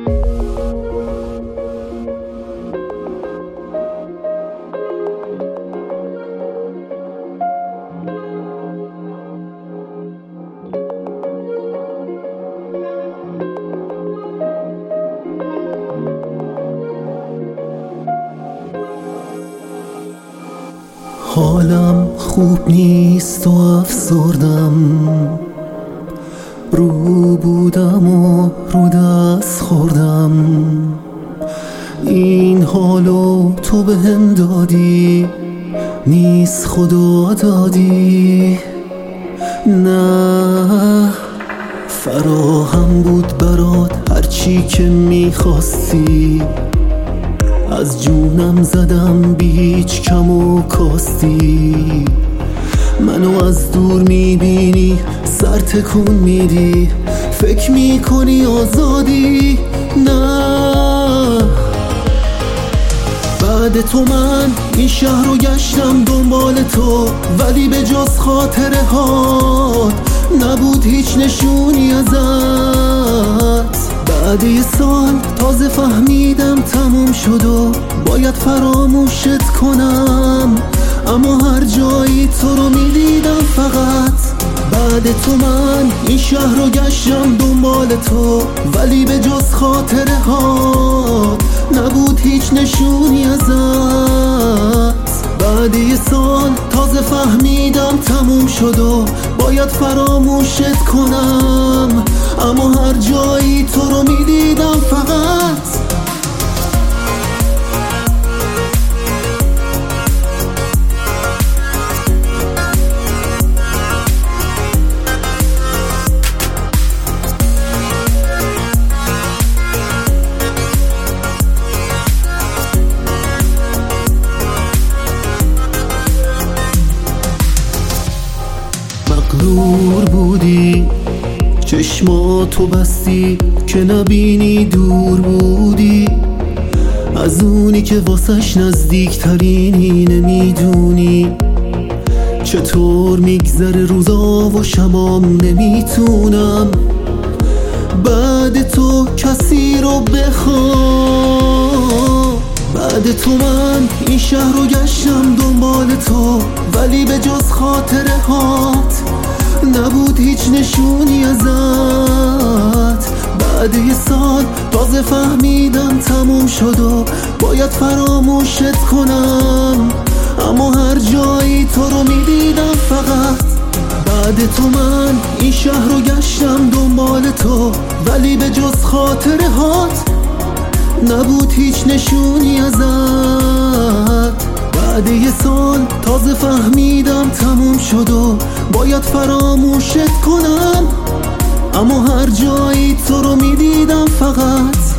حالم خوب نیست و افسردم، رو بودم و رو دست خوردم. این حالو تو بهم دادی، نیست خدا دادی. نه فراهم بود برات هرچی که میخواستی، از جونم زدم بی هیچ کم و کاستی. منو از دور میبینی، سر تکون میدی، فکر میکنی آزادی. نه بعد تو من این شهر رو گشتم دنبال تو، ولی به جز خاطره هات نبود هیچ نشونی ازت. بعد یه سال تازه فهمیدم تموم شد و باید فراموشت کنم، اما هر جایی تو رو میدیدم فقط. بعد تو من این شهر رو گشتم دنبال تو، ولی به جز خاطره ها نبود هیچ نشونی ازت. بعد یه سال تازه فهمیدم تموم شد و باید فراموشت کنم، اما هر جایی تو رو میدیدم فقط. مغرور بودی، چشماتو بستی که نبینی دور بودی، از اونی که واسش نزدیکترینی. نمیدونی چطور میگذره روزا و شبام، نمیتونم بعد تو کسی رو بخوام. بعد تو من این شهر رو گشتم دنبال تو، ولی به جز خاطره هات نبود هیچ نشونی ازت. بعد یه سال تازه فهمیدم تموم شد و باید فراموشت کنم، اما هر جایی تو رو میدیدم فقط. بعد تو من این شهر رو گشتم دنبال تو، ولی به جز خاطره هات نبود هیچ نشونی ازت. بعد یه سال تازه فهمیدم تموم شد و باید فراموشت کنم، اما هر جایی تو رو میدیدم فقط.